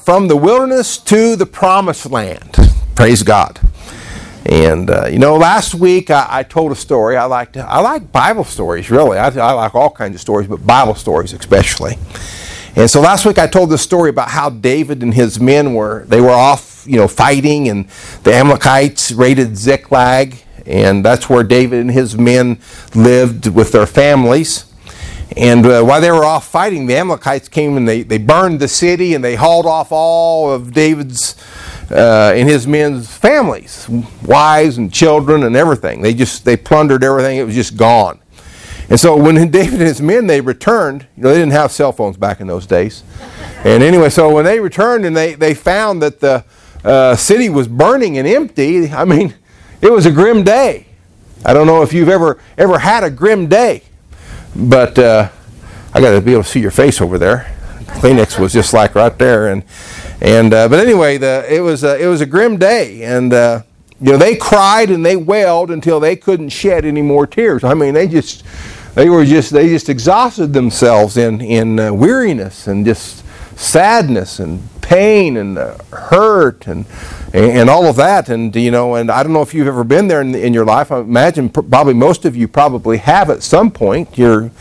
From the wilderness to the promised land. Praise God. And last week I told a story. I like Bible stories, really. I like all kinds of stories, but Bible stories especially. And so last week I told this story about how David and his men were off, fighting, and the Amalekites raided Ziklag, and that's where David and his men lived with their families. And while they were off fighting, the Amalekites came and they burned the city, and they hauled off all of David's and his men's families, wives and children and everything. They plundered everything. It was just gone. And so when David and his men, they returned, they didn't have cell phones back in those days. And anyway, so when they returned and they found that the city was burning and empty, it was a grim day. I don't know if you've ever had a grim day. But I got to be able to see your face over there. Kleenex was just like right there, but anyway, it was a grim day, and they cried and they wailed until they couldn't shed any more tears. They just exhausted themselves in weariness and just sadness and pain and hurt and all of that, and I don't know if you've ever been there in your life. I imagine probably most of you probably have at some point. But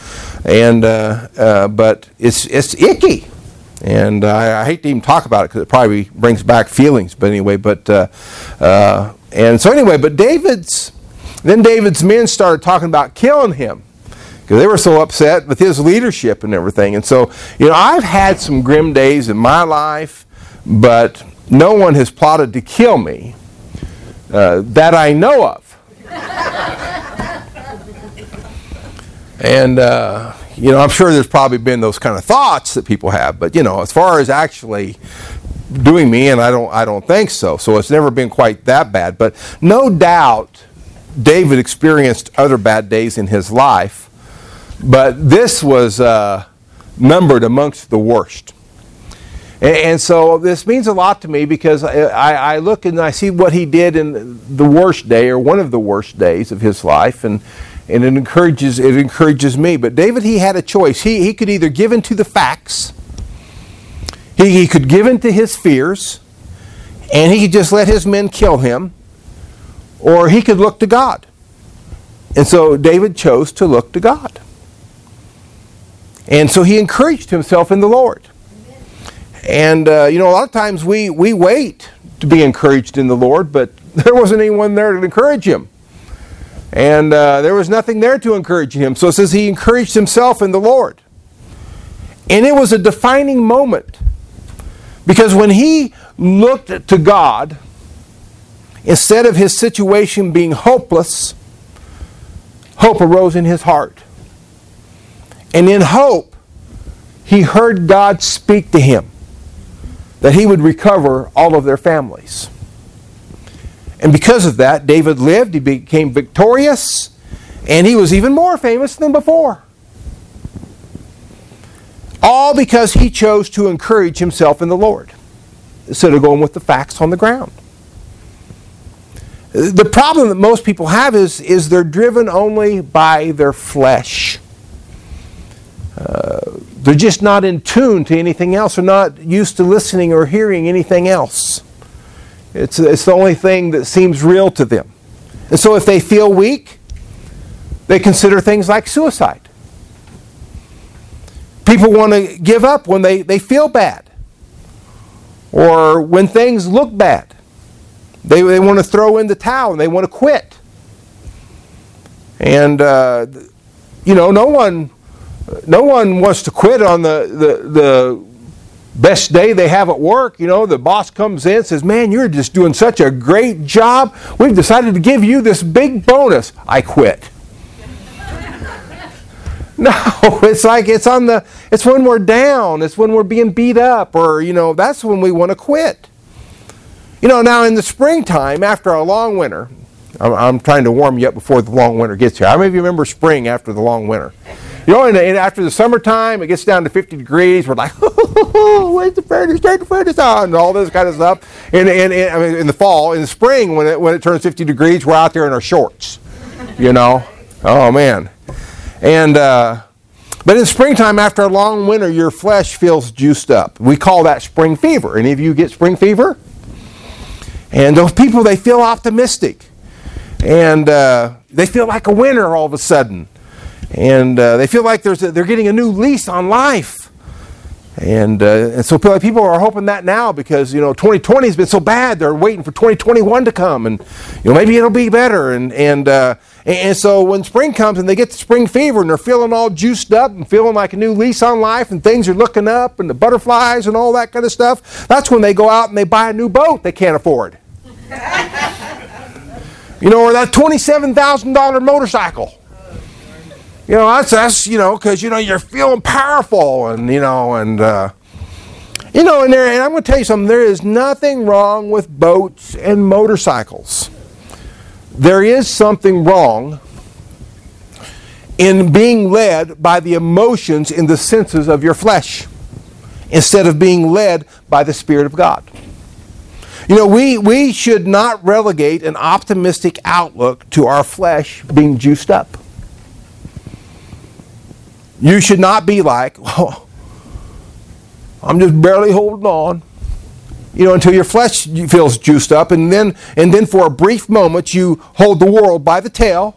it's icky, and I hate to even talk about it because it probably brings back feelings. But anyway, but David's men started talking about killing him, because they were so upset with his leadership and everything. And so, I've had some grim days in my life, but no one has plotted to kill me that I know of. And, I'm sure there's probably been those kind of thoughts that people have, but, as far as actually doing me, and I don't think so. So it's never been quite that bad. But no doubt David experienced other bad days in his life. But this was numbered amongst the worst. And so this means a lot to me, because I look and I see what he did in the worst day, or one of the worst days of his life, and it encourages me. But David, he had a choice. He could either give in to the facts, he could give in to his fears, and he could just let his men kill him, or he could look to God. And so David chose to look to God. And so he encouraged himself in the Lord. And, a lot of times we wait to be encouraged in the Lord, but there wasn't anyone there to encourage him. And there was nothing there to encourage him. So it says he encouraged himself in the Lord. And it was a defining moment, because when he looked to God, instead of his situation being hopeless, hope arose in his heart. And in hope, he heard God speak to him that he would recover all of their families. And because of that, David lived, he became victorious, and he was even more famous than before. All because he chose to encourage himself in the Lord, instead of going with the facts on the ground. The problem that most people have is they're driven only by their flesh. They're just not in tune to anything else. They're not used to listening or hearing anything else. It's the only thing that seems real to them. And so if they feel weak, they consider things like suicide. People want to give up when they feel bad, or when things look bad. They want to throw in the towel and they want to quit. And, no one wants to quit on the best day they have at work. The boss comes in and says, "Man, you're just doing such a great job. We've decided to give you this big bonus." I quit. No, it's like it's when we're down, it's when we're being beat up, or that's when we want to quit. Now in the springtime, after a long winter, I'm trying to warm you up before the long winter gets here. How many of you remember spring after the long winter? And after the summertime, it gets down to 50 degrees. We're like, where's the furnace? Turn the furnace on, and all this kind of stuff. In the fall, in the spring, when it turns 50 degrees, we're out there in our shorts. Oh man, and But in springtime, after a long winter, your flesh feels juiced up. We call that spring fever. Any of you get spring fever? And those people, they feel optimistic. And they feel like a winner all of a sudden. And they feel like they're getting a new lease on life. And so people are hoping that now because, 2020 has been so bad. They're waiting for 2021 to come. And, maybe it'll be better. And so when spring comes and they get the spring fever and they're feeling all juiced up and feeling like a new lease on life and things are looking up and the butterflies and all that kind of stuff, that's when they go out and they buy a new boat they can't afford. Or that $27,000 motorcycle. That's because, you're feeling powerful and I'm going to tell you something, there is nothing wrong with boats and motorcycles. There is something wrong in being led by the emotions in the senses of your flesh instead of being led by the Spirit of God. We should not relegate an optimistic outlook to our flesh being juiced up. You should not be like, I'm just barely holding on. Until your flesh feels juiced up, and then for a brief moment you hold the world by the tail.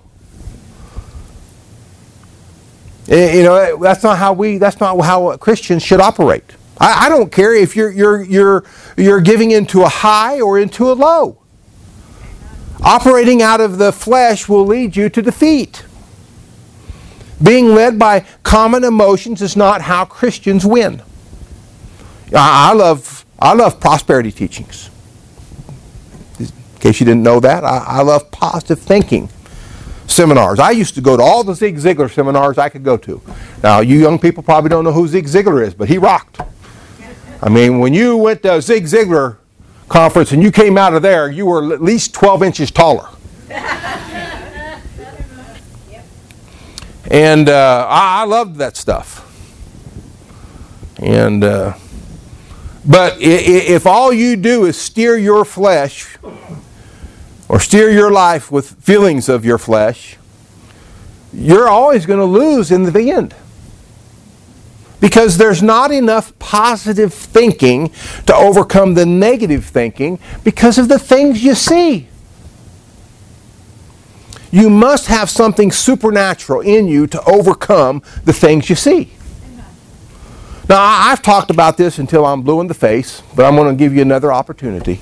That's not how Christians should operate. I don't care if you're giving into a high or into a low. Operating out of the flesh will lead you to defeat. Being led by common emotions is not how Christians win. I love prosperity teachings. In case you didn't know that, I love positive thinking seminars. I used to go to all the Zig Ziglar seminars I could go to. Now, you young people probably don't know who Zig Ziglar is, but he rocked. When you went to a Zig Ziglar conference and you came out of there, you were at least 12 inches taller. And I loved that stuff. And but if all you do is steer your flesh or steer your life with feelings of your flesh, you're always going to lose in the end. Because there's not enough positive thinking to overcome the negative thinking because of the things you see. You must have something supernatural in you to overcome the things you see. Now, I've talked about this until I'm blue in the face, but I'm going to give you another opportunity.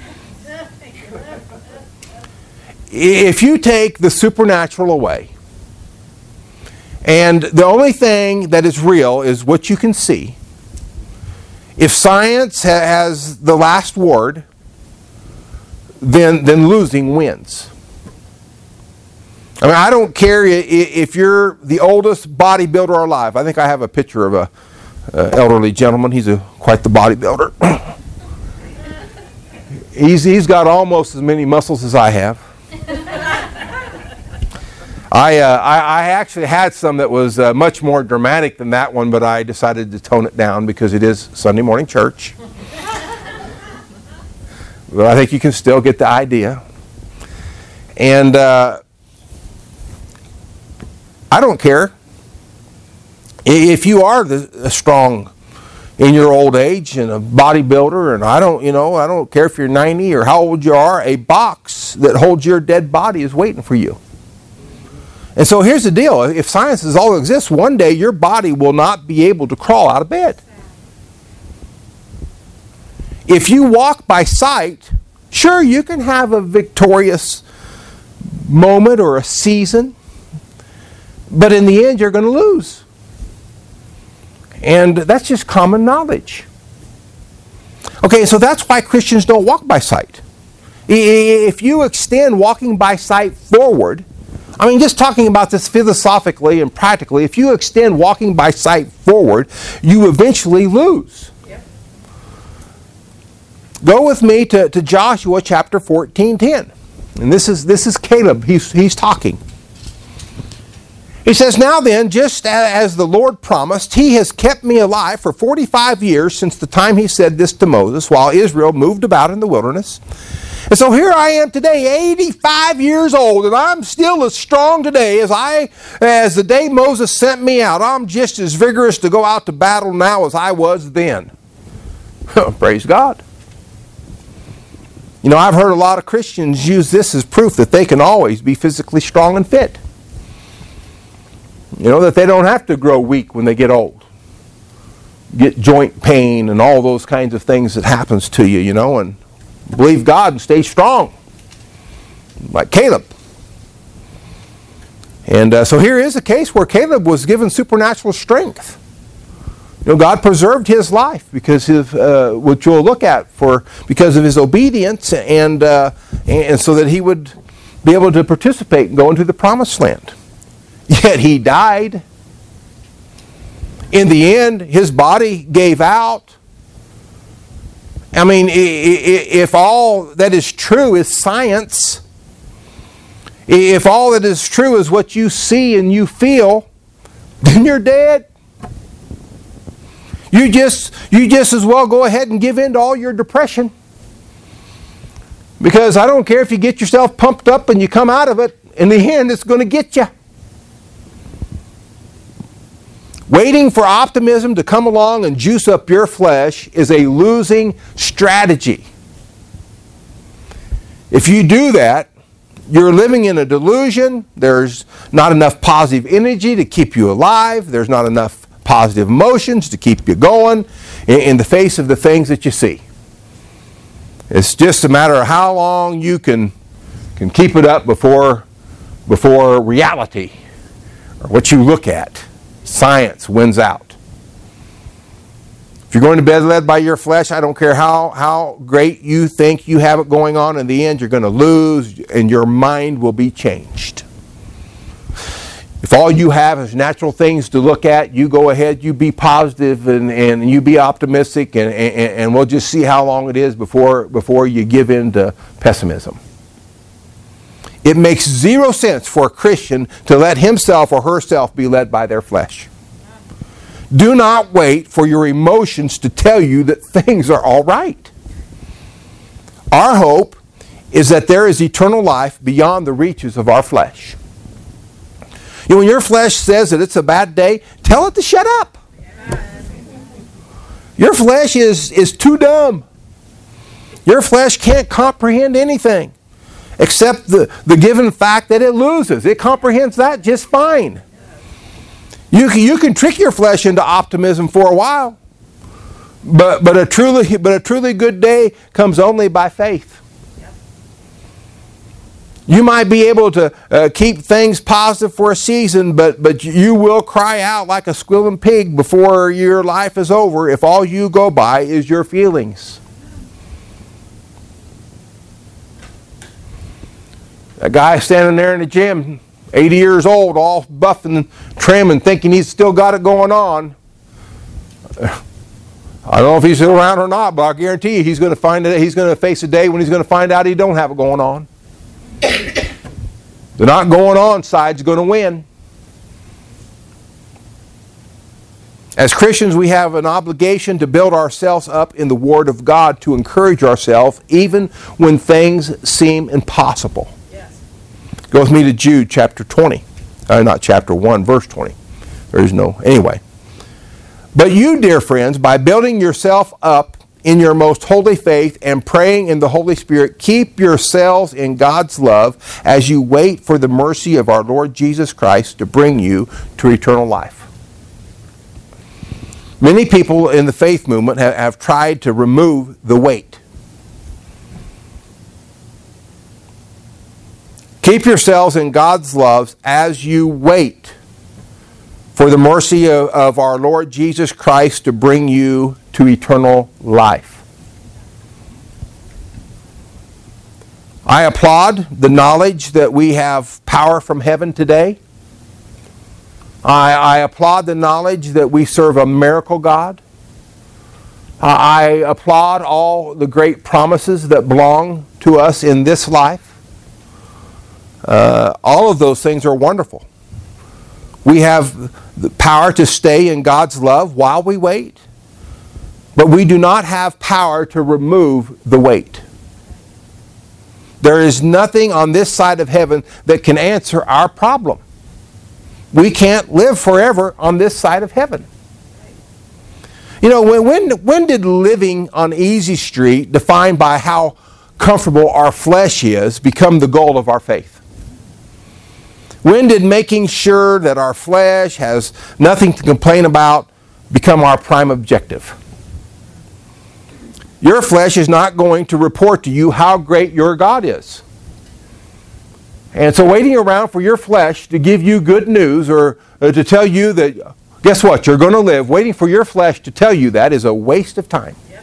If you take the supernatural away, and the only thing that is real is what you can see, if science has the last word, then losing wins. I don't care if you're the oldest bodybuilder alive. I think I have a picture of a elderly gentleman. He's quite the bodybuilder. He's got almost as many muscles as I have. I actually had some that was much more dramatic than that one, but I decided to tone it down because it is Sunday morning church. But I think you can still get the idea. And I don't care if you are strong in your old age and a bodybuilder, and I don't care if you're 90 or how old you are. A box that holds your dead body is waiting for you. And so here's the deal: if science is all that exists, one day your body will not be able to crawl out of bed. If you walk by sight, sure, you can have a victorious moment or a season. But in the end, you're going to lose. And that's just common knowledge. Okay, so that's why Christians don't walk by sight. If you extend walking by sight forward, just talking about this philosophically and practically, if you extend walking by sight forward, you eventually lose. Yep. Go with me to Joshua chapter 14:10. And this is Caleb. He's talking. He says, "Now then, just as the Lord promised, he has kept me alive for 45 years since the time he said this to Moses, while Israel moved about in the wilderness. And so here I am today, 85 years old, and I'm still as strong today as the day Moses sent me out. I'm just as vigorous to go out to battle now as I was then. Praise God. You know, I've heard a lot of Christians use this as proof that they can always be physically strong and fit. You know, that they don't have to grow weak when they get old. Get joint pain and all those kinds of things that happens to you, you know, and believe God and stay strong. Like Caleb. And so here is a case where Caleb was given supernatural strength. You know, God preserved his life because of which we'll look at because of his obedience and so that he would be able to participate and go into the promised land. Yet he died. In the end, his body gave out. I mean, if all that is true is science, if all that is true is what you see and you feel, then you're dead. You just as well go ahead and give in to all your depression. Because I don't care if you get yourself pumped up and you come out of it, in the end it's going to get you. Waiting for optimism to come along and juice up your flesh is a losing strategy. If you do that, you're living in a delusion. There's not enough positive energy to keep you alive. There's not enough positive emotions to keep you going in the face of the things that you see. It's just a matter of how long you can keep it up before reality or what you look at. Science wins out. If you're going to bed led by your flesh, I don't care how great you think you have it going on, in the end you're going to lose and your mind will be changed. If all you have is natural things to look at, you go ahead, you be positive and you be optimistic and we'll just see how long it is before you give in to pessimism. It makes zero sense for a Christian to let himself or herself be led by their flesh. Do not wait for your emotions to tell you that things are all right. Our hope is that there is eternal life beyond the reaches of our flesh. You know, when your flesh says that it's a bad day, tell it to shut up. Your flesh is too dumb. Your flesh can't comprehend anything except the given fact that it loses. It comprehends that just fine. You can trick your flesh into optimism for a while, but a truly good day comes only by faith. You might be able to keep things positive for a season, but you will cry out like a squealing pig before your life is over if all you go by is your feelings. A guy standing there in the gym, 80 years old, all buff and trim and thinking he's still got it going on. I don't know if he's still around or not, but I guarantee you he's going to face a day when he's going to find out he don't have it going on. The not going on side's going to win. As Christians, we have an obligation to build ourselves up in the Word of God, to encourage ourselves even when things seem impossible. Go with me to Jude chapter 20. Not chapter 1, verse 20. Anyway. But you, dear friends, by building yourself up in your most holy faith and praying in the Holy Spirit, keep yourselves in God's love as you wait for the mercy of our Lord Jesus Christ to bring you to eternal life. Many people in the faith movement have tried to remove the weight. Keep yourselves in God's love as you wait for the mercy of our Lord Jesus Christ to bring you to eternal life. I applaud the knowledge that we have power from heaven today. I applaud the knowledge that we serve a miracle God. I applaud all the great promises that belong to us in this life. All of those things are wonderful. We have the power to stay in God's love while we wait, but we do not have power to remove the weight. There is nothing on this side of heaven that can answer our problem. We can't live forever on this side of heaven. You know, when did living on easy street, defined by how comfortable our flesh is, become the goal of our faith? When did making sure that our flesh has nothing to complain about become our prime objective? Your flesh is not going to report to you how great your God is. And so waiting around for your flesh to give you good news or to tell you that, guess what, you're going to live, waiting for your flesh to tell you that is a waste of time. Yep.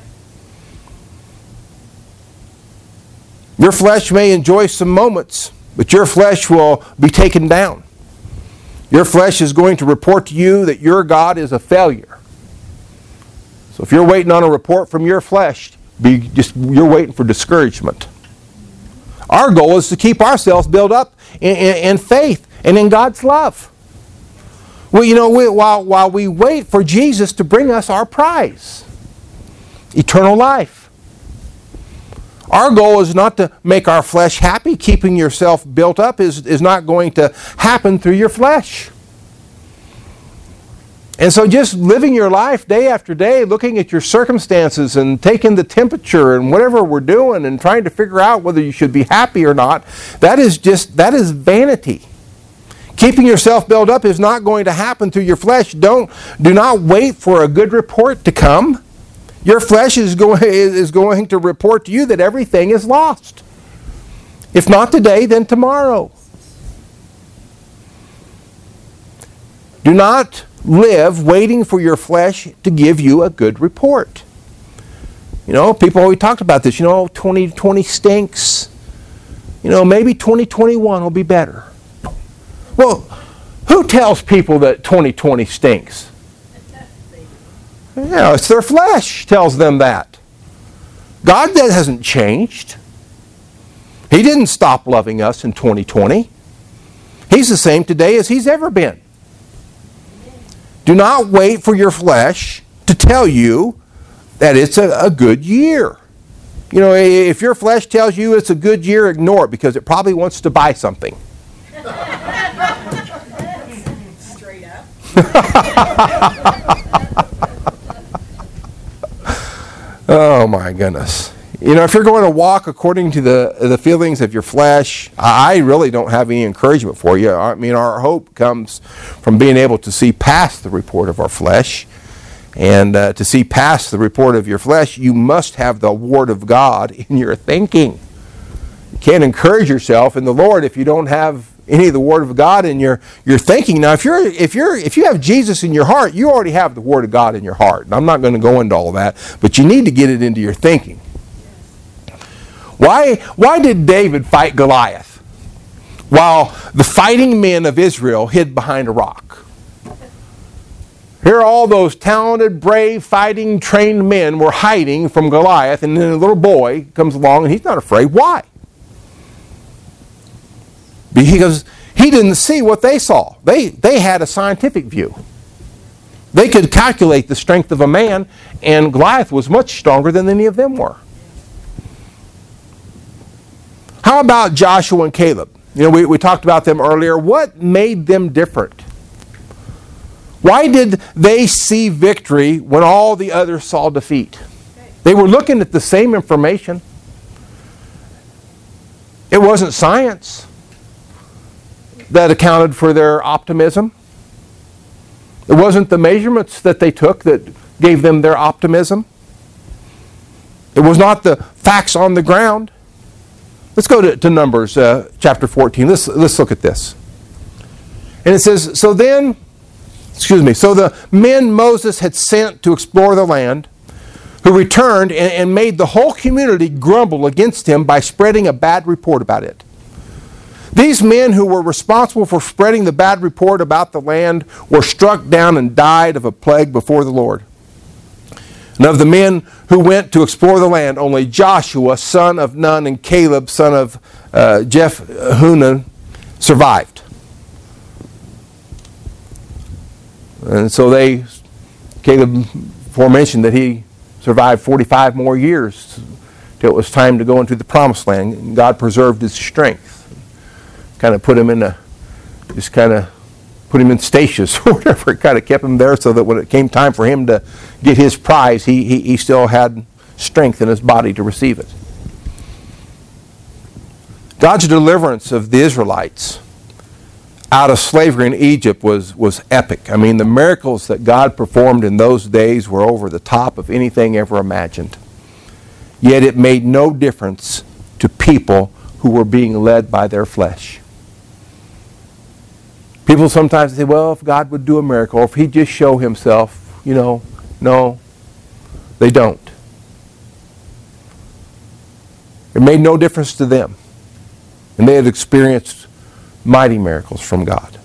Your flesh may enjoy some moments, but your flesh will be taken down. Your flesh is going to report to you that your God is a failure. So if you're waiting on a report from your flesh, you're waiting for discouragement. Our goal is to keep ourselves built up in faith and in God's love. Well, you know, while we wait for Jesus to bring us our prize, eternal life. Our goal is not to make our flesh happy. Keeping yourself built up is not going to happen through your flesh. And so just living your life day after day, looking at your circumstances and taking the temperature and whatever we're doing and trying to figure out whether you should be happy or not, that is vanity. Keeping yourself built up is not going to happen through your flesh. Do not wait for a good report to come. Your flesh is going to report to you that everything is lost. If not today, then tomorrow. Do not live waiting for your flesh to give you a good report. You know, people always talked about this. You know, 2020 stinks. You know, maybe 2021 will be better. Well, who tells people that 2020 stinks? Yeah, it's their flesh tells them that. God hasn't changed. He didn't stop loving us in 2020. He's the same today as He's ever been. Do not wait for your flesh to tell you that it's a good year. You know, if your flesh tells you it's a good year, ignore it because it probably wants to buy something. Straight up. Oh my goodness. You know, if you're going to walk according to the feelings of your flesh, I really don't have any encouragement for you. I mean, our hope comes from being able to see past the report of our flesh. And to see past the report of your flesh, you must have the Word of God in your thinking. You can't encourage yourself in the Lord if you don't have any of the Word of God in your thinking. Now, if you have Jesus in your heart, you already have the Word of God in your heart. And I'm not going to go into all of that, but you need to get it into your thinking. Why did David fight Goliath while the fighting men of Israel hid behind a rock? Here all those talented, brave, fighting, trained men were hiding from Goliath, and then a little boy comes along and he's not afraid. Why? Because he didn't see what they saw. They had a scientific view. They could calculate the strength of a man, and Goliath was much stronger than any of them were. How about Joshua and Caleb? You know, we talked about them earlier. What made them different? Why did they see victory when all the others saw defeat? They were looking at the same information. It wasn't science that accounted for their optimism. It wasn't the measurements that they took that gave them their optimism. It was not the facts on the ground. Let's go to Numbers chapter 14. Let's look at this. And it says, so the men Moses had sent to explore the land, who returned and made the whole community grumble against him by spreading a bad report about it. These men who were responsible for spreading the bad report about the land were struck down and died of a plague before the Lord. And of the men who went to explore the land, only Joshua, son of Nun, and Caleb, son of Jephunneh, survived. And so Caleb aforementioned that he survived 45 more years till it was time to go into the promised land. And God preserved his strength. Kind of put him in stasis or whatever. It kind of kept him there so that when it came time for him to get his prize, he still had strength in his body to receive it. God's deliverance of the Israelites out of slavery in Egypt was epic. I mean, the miracles that God performed in those days were over the top of anything ever imagined. Yet it made no difference to people who were being led by their flesh. People sometimes say, well, if God would do a miracle, or if he'd just show himself, no, they don't. It made no difference to them. And they had experienced mighty miracles from God.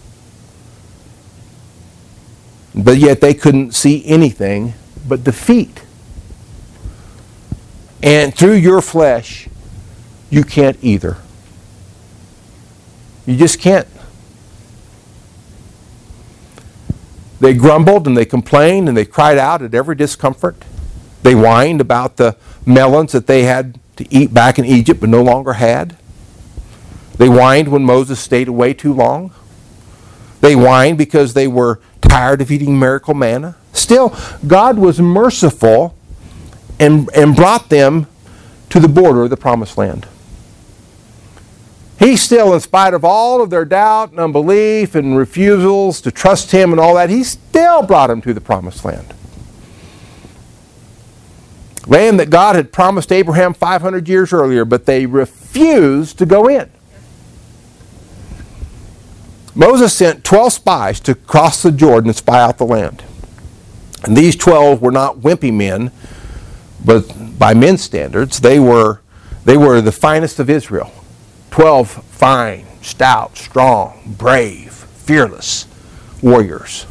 But yet they couldn't see anything but defeat. And through your flesh, you can't either. You just can't. They grumbled and they complained and they cried out at every discomfort. They whined about the melons that they had to eat back in Egypt but no longer had. They whined when Moses stayed away too long. They whined because they were tired of eating miracle manna. Still, God was merciful and brought them to the border of the promised land. He still, in spite of all of their doubt and unbelief and refusals to trust him and all that, he still brought them to the promised land. Land that God had promised Abraham 500 years earlier, but they refused to go in. Moses sent 12 spies to cross the Jordan and spy out the land. And these 12 were not wimpy men, but by men's standards, they were the finest of Israel. 12 fine, stout, strong, brave, fearless warriors.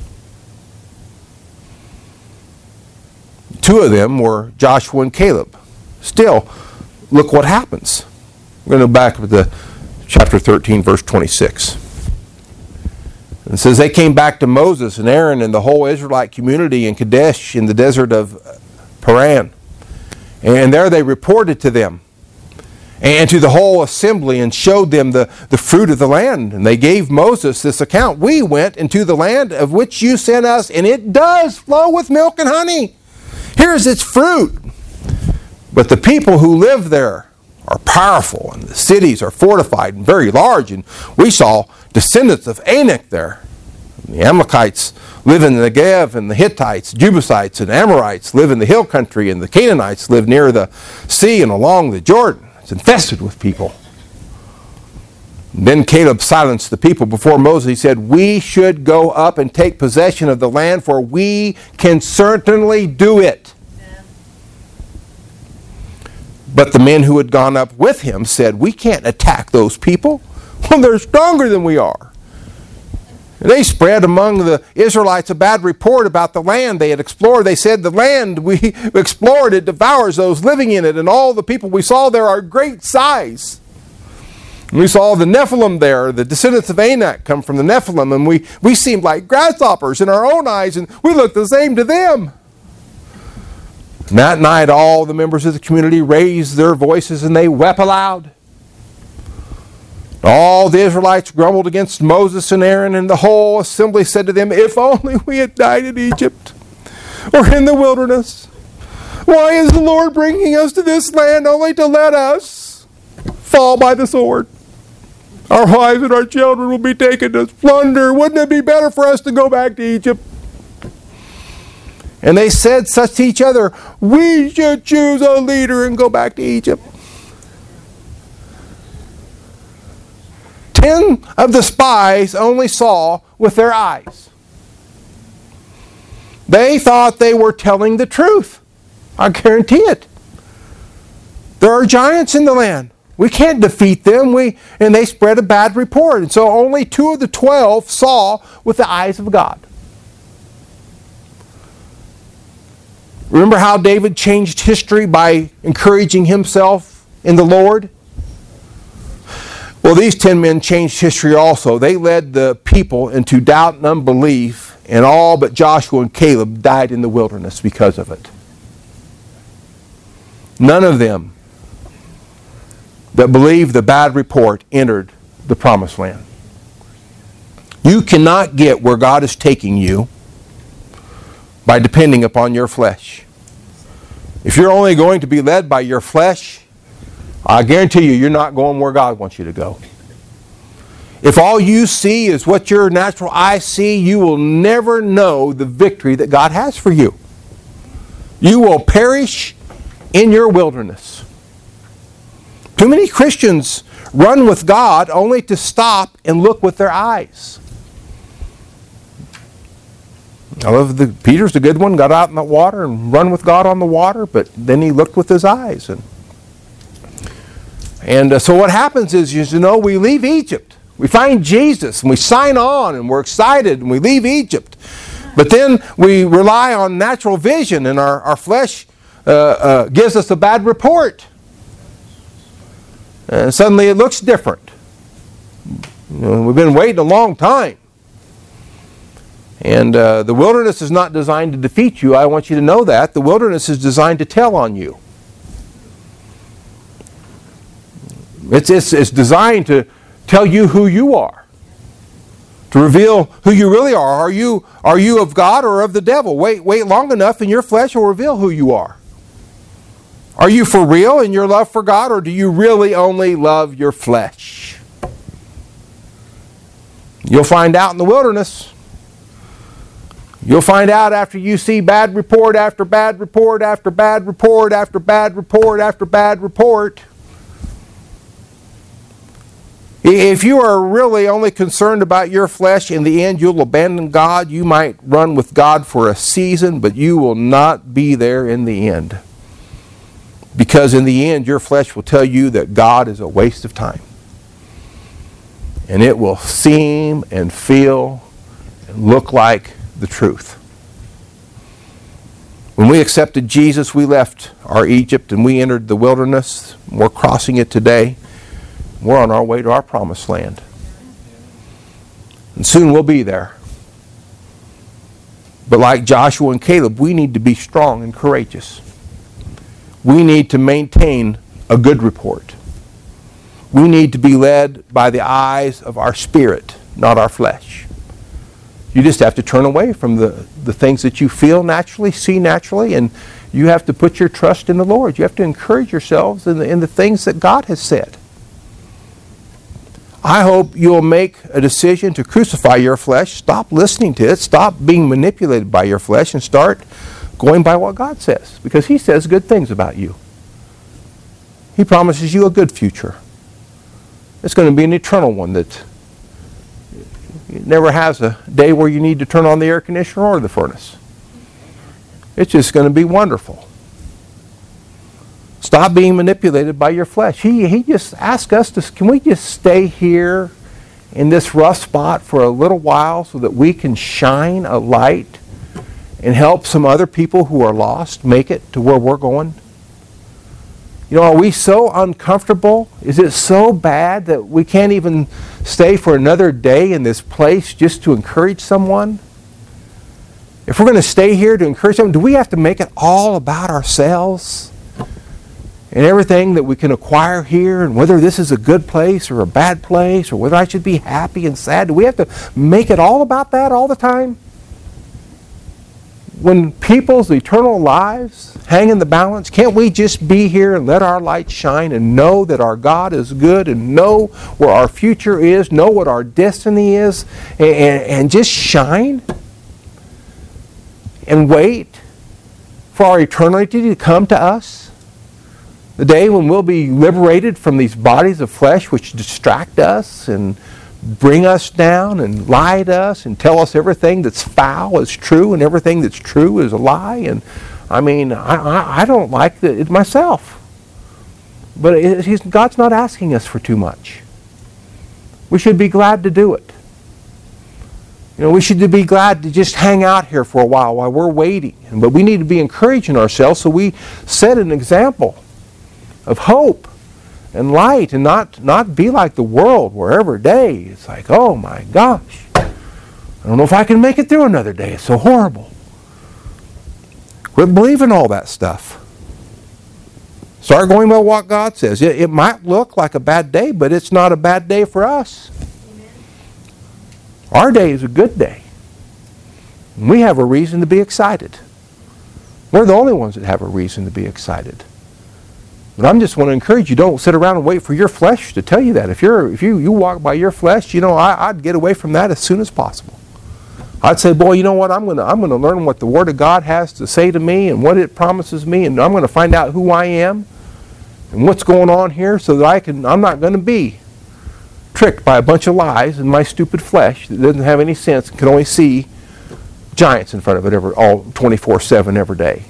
2 of them were Joshua and Caleb. Still, look what happens. We're going to go back to chapter 13, verse 26. It says, they came back to Moses and Aaron and the whole Israelite community in Kadesh in the desert of Paran. And there they reported to them and to the whole assembly and showed them the fruit of the land. And they gave Moses this account. We went into the land of which you sent us, and it does flow with milk and honey. Here is its fruit. But the people who live there are powerful, and the cities are fortified and very large. And we saw descendants of Anak there. The Amalekites live in the Negev, and the Hittites, Jebusites, and Amorites live in the hill country, and the Canaanites live near the sea and along the Jordan. It's infested with people. And then Caleb silenced the people before Moses. He said, we should go up and take possession of the land, for we can certainly do it. Yeah. But the men who had gone up with him said, we can't attack those people. Well, they're stronger than we are. And they spread among the Israelites a bad report about the land they had explored. They said, the land we explored, it devours those living in it, and all the people we saw there are great size. And we saw the Nephilim there, the descendants of Anak come from the Nephilim, and we seemed like grasshoppers in our own eyes, and we looked the same to them. And that night all the members of the community raised their voices and they wept aloud. All the Israelites grumbled against Moses and Aaron, and the whole assembly said to them, if only we had died in Egypt or in the wilderness. Why is the Lord bringing us to this land only to let us fall by the sword? Our wives and our children will be taken as plunder. Wouldn't it be better for us to go back to Egypt? And they said such to each other, we should choose a leader and go back to Egypt. 10 of the spies only saw with their eyes. They thought they were telling the truth. I guarantee it. There are giants in the land. We can't defeat them. And they spread a bad report. And so only 2 of the 12 saw with the eyes of God. Remember how David changed history by encouraging himself in the Lord? Well, these 10 men changed history also. They led the people into doubt and unbelief, and all but Joshua and Caleb died in the wilderness because of it. None of them that believed the bad report entered the promised land. You cannot get where God is taking you by depending upon your flesh. If you're only going to be led by your flesh, I guarantee you, you're not going where God wants you to go. If all you see is what your natural eyes see, you will never know the victory that God has for you. You will perish in your wilderness. Too many Christians run with God only to stop and look with their eyes. I love Peter's the good one, got out in the water and run with God on the water, but then he looked with his eyes. And so what happens is, we leave Egypt. We find Jesus and we sign on and we're excited and we leave Egypt. But then we rely on natural vision and our flesh gives us a bad report. And suddenly it looks different. We've been waiting a long time. And the wilderness is not designed to defeat you. I want you to know that. The wilderness is designed to tell on you. It's designed to tell you who you are. To reveal who you really are. Are you of God or of the devil? Wait long enough and your flesh will reveal who you are. Are you for real in your love for God, or do you really only love your flesh? You'll find out in the wilderness. You'll find out after you see bad report after bad report after bad report after bad report after bad report. If you are really only concerned about your flesh, in the end you'll abandon God. You might run with God for a season, but you will not be there in the end. Because in the end, your flesh will tell you that God is a waste of time. And it will seem and feel and look like the truth. When we accepted Jesus, we left our Egypt and we entered the wilderness. We're crossing it today. We're on our way to our promised land. And soon we'll be there. But like Joshua and Caleb, we need to be strong and courageous. We need to maintain a good report. We need to be led by the eyes of our spirit, not our flesh. You just have to turn away from the things that you feel naturally, see naturally, and you have to put your trust in the Lord. You have to encourage yourselves in the things that God has said. I hope you'll make a decision to crucify your flesh, stop listening to it, stop being manipulated by your flesh, and start going by what God says, because He says good things about you. He promises you a good future. It's going to be an eternal one that never has a day where you need to turn on the air conditioner or the furnace. It's just going to be wonderful. Stop being manipulated by your flesh. He just asked us can we just stay here in this rough spot for a little while so that we can shine a light and help some other people who are lost make it to where we're going? Are we so uncomfortable? Is it so bad that we can't even stay for another day in this place just to encourage someone? If we're going to stay here to encourage someone, do we have to make it all about ourselves and everything that we can acquire here, and whether this is a good place or a bad place, or whether I should be happy and sad? Do we have to make it all about that all the time? When people's eternal lives hang in the balance, can't we just be here and let our light shine and know that our God is good and know where our future is, know what our destiny is, and just shine and wait for our eternity to come to us? The day when we'll be liberated from these bodies of flesh which distract us and bring us down and lie to us and tell us everything that's foul is true and everything that's true is a lie. And I don't like it myself. But God's not asking us for too much. We should be glad to do it. We should be glad to just hang out here for a while we're waiting. But we need to be encouraging ourselves so we set an example of hope and light, and not be like the world where every day it's like, oh my gosh, I don't know if I can make it through another day. It's so horrible. Quit believing all that stuff. Start going by what God says. It might look like a bad day, but it's not a bad day for us. Our day is a good day. We have a reason to be excited. We're the only ones that have a reason to be excited. But I just want to encourage you, don't sit around and wait for your flesh to tell you that. If you walk by your flesh, I'd get away from that as soon as possible. I'd say, boy, you know what, I'm going to learn what the Word of God has to say to me and what it promises me, and I'm going to find out who I am and what's going on here so that I'm not going to be tricked by a bunch of lies in my stupid flesh that doesn't have any sense and can only see giants in front of it all 24/7 every day.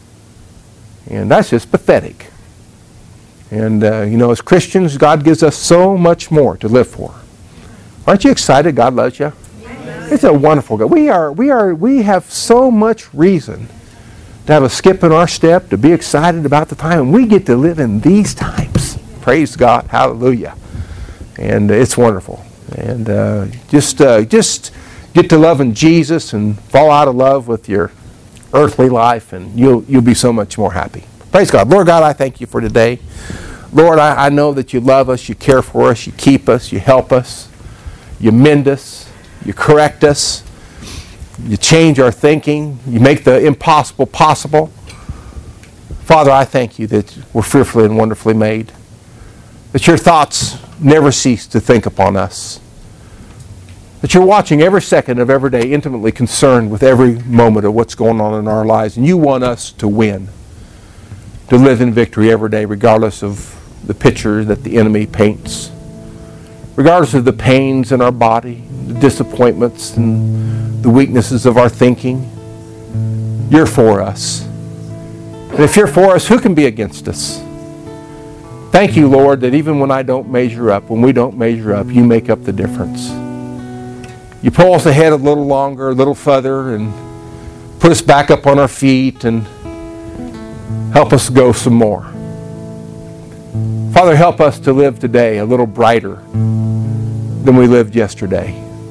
And that's just pathetic. And as Christians, God gives us so much more to live for. Aren't you excited God loves you? It's a wonderful God. We have so much reason to have a skip in our step, to be excited about the time, and we get to live in these times. Praise God. Hallelujah. And it's wonderful. And just get to loving Jesus and fall out of love with your earthly life, and you'll be so much more happy. Praise God. Lord God, I thank you for today. Lord, I know that you love us, you care for us, you keep us, you help us, you mend us, you correct us, you change our thinking, you make the impossible possible. Father, I thank you that we're fearfully and wonderfully made, that your thoughts never cease to think upon us, that you're watching every second of every day, intimately concerned with every moment of what's going on in our lives, and you want us to win, to live in victory every day, regardless of the picture that the enemy paints, regardless of the pains in our body, the disappointments and the weaknesses of our thinking. You're for us. And if you're for us, who can be against us? Thank you, Lord, that even when I don't measure up, when we don't measure up, you make up the difference. You pull us ahead a little longer, a little further, and put us back up on our feet and help us go some more. Father, help us to live today a little brighter than we lived yesterday.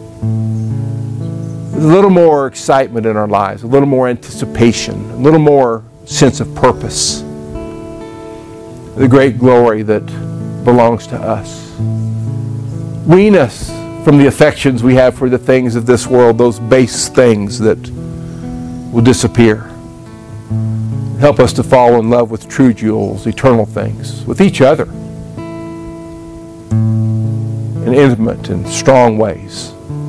With a little more excitement in our lives, a little more anticipation, a little more sense of purpose. The great glory that belongs to us. Wean us from the affections we have for the things of this world, those base things that will disappear. Help us to fall in love with true jewels, eternal things, with each other in intimate and strong ways.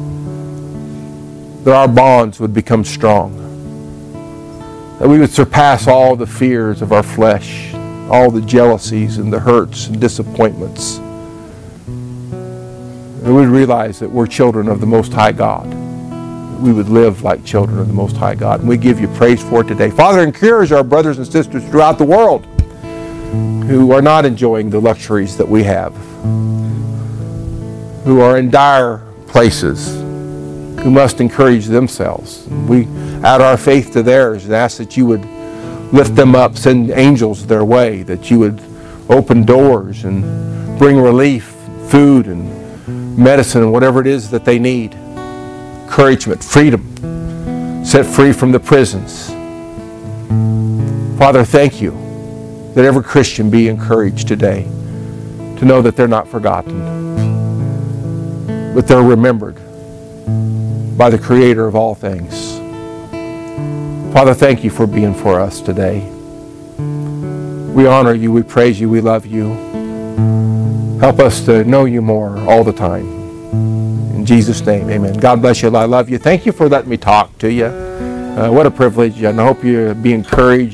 That our bonds would become strong. That we would surpass all the fears of our flesh, all the jealousies and the hurts and disappointments. And we would realize that we're children of the Most High God. We would live like children of the Most High God. And we give you praise for it today. Father, encourage our brothers and sisters throughout the world who are not enjoying the luxuries that we have, who are in dire places, who must encourage themselves. We add our faith to theirs and ask that you would lift them up, send angels their way, that you would open doors and bring relief, food and medicine and whatever it is that they need. Encouragement, freedom, set free from the prisons. Father, thank you that every Christian be encouraged today to know that they're not forgotten, but they're remembered by the Creator of all things. Father, thank you for being for us today. We honor you, we praise you, we love you. Help us to know you more all the time. In Jesus' name, amen. God bless you. I love you. Thank you for letting me talk to you. What a privilege, and I hope you be encouraged.